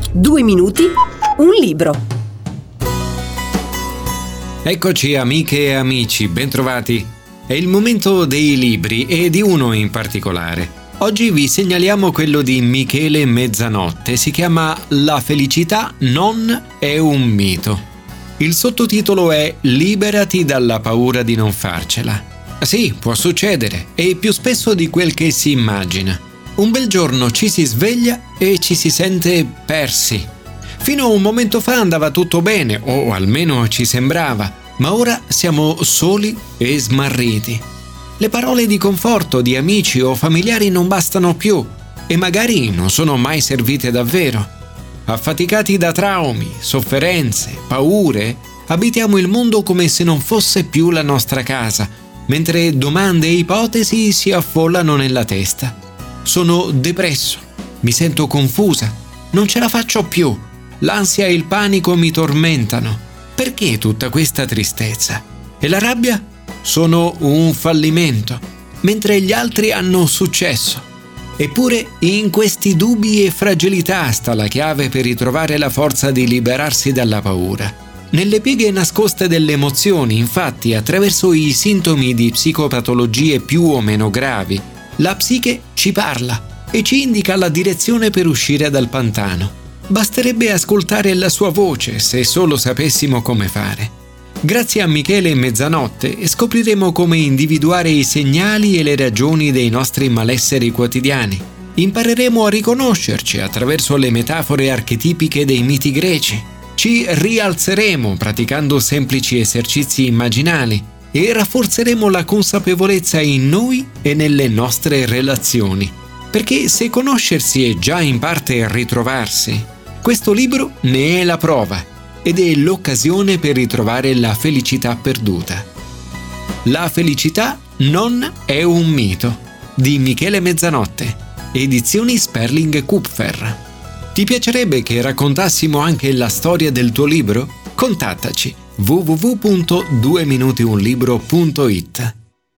2 minuti, un libro. Eccoci amiche e amici, bentrovati. È il momento dei libri e di uno in particolare. Oggi vi segnaliamo quello di Michele Mezzanotte, si chiama La felicità non è un mito. Il sottotitolo è Liberati dalla paura di non farcela. Sì, può succedere, e più spesso di quel che si immagina. Un bel giorno ci si sveglia e ci si sente persi. Fino a un momento fa andava tutto bene, o almeno ci sembrava, ma ora siamo soli e smarriti. Le parole di conforto di amici o familiari non bastano più e magari non sono mai servite davvero. Affaticati da traumi, sofferenze, paure, abitiamo il mondo come se non fosse più la nostra casa, mentre domande e ipotesi si affollano nella testa. Sono depresso, mi sento confusa, non ce la faccio più, l'ansia e il panico mi tormentano. Perché tutta questa tristezza? E la rabbia? Sono un fallimento, mentre gli altri hanno successo. Eppure in questi dubbi e fragilità sta la chiave per ritrovare la forza di liberarsi dalla paura. Nelle pieghe nascoste delle emozioni, infatti, attraverso i sintomi di psicopatologie più o meno gravi, la psiche ci parla e ci indica la direzione per uscire dal pantano. Basterebbe ascoltare la sua voce se solo sapessimo come fare. Grazie a Michele Mezzanotte scopriremo come individuare i segnali e le ragioni dei nostri malesseri quotidiani. Impareremo a riconoscerci attraverso le metafore archetipiche dei miti greci. Ci rialzeremo praticando semplici esercizi immaginali e rafforzeremo la consapevolezza in noi e nelle nostre relazioni. Perché se conoscersi è già in parte ritrovarsi, questo libro ne è la prova ed è l'occasione per ritrovare la felicità perduta. La felicità non è un mito, di Michele Mezzanotte, edizioni Sperling Kupfer. Ti piacerebbe che raccontassimo anche la storia del tuo libro? Contattaci www.dueminutiunlibro.it